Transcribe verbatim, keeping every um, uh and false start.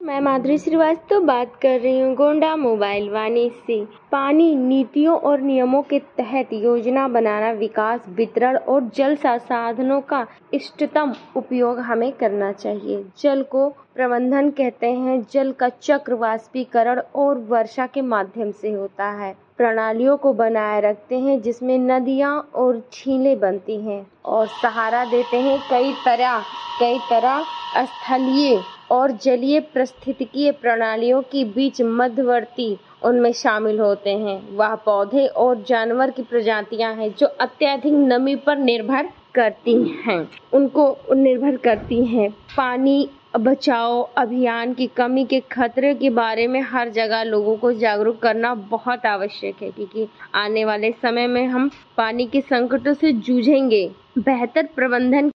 मैं माधुरी श्रीवास्तव बात कर रही हूँ गोंडा मोबाइल वाणी से। पानी नीतियों और नियमों के तहत योजना बनाना, विकास, वितरण और जल संसाधनों का इष्टतम उपयोग हमें करना चाहिए। जल को प्रबंधन कहते हैं। जल का चक्र वाष्पीकरण और वर्षा के माध्यम से होता है। प्रणालियों को बनाए रखते हैं जिसमें नदियाँ और झीलें बनती हैं और सहारा देते हैं कई तरह कई तरह स्थलीय और जलीय पारिस्थितिकीय प्रणालियों के बीच मध्यवर्ती उनमें शामिल होते हैं। वह पौधे और जानवर की प्रजातियां हैं जो अत्यधिक नमी पर निर्भर करती हैं उनको निर्भर करती हैं। पानी बचाओ अभियान की कमी के खतरे के बारे में हर जगह लोगों को जागरूक करना बहुत आवश्यक है, क्योंकि आने वाले समय में हम पानी के संकटों से जूझेंगे। बेहतर प्रबंधन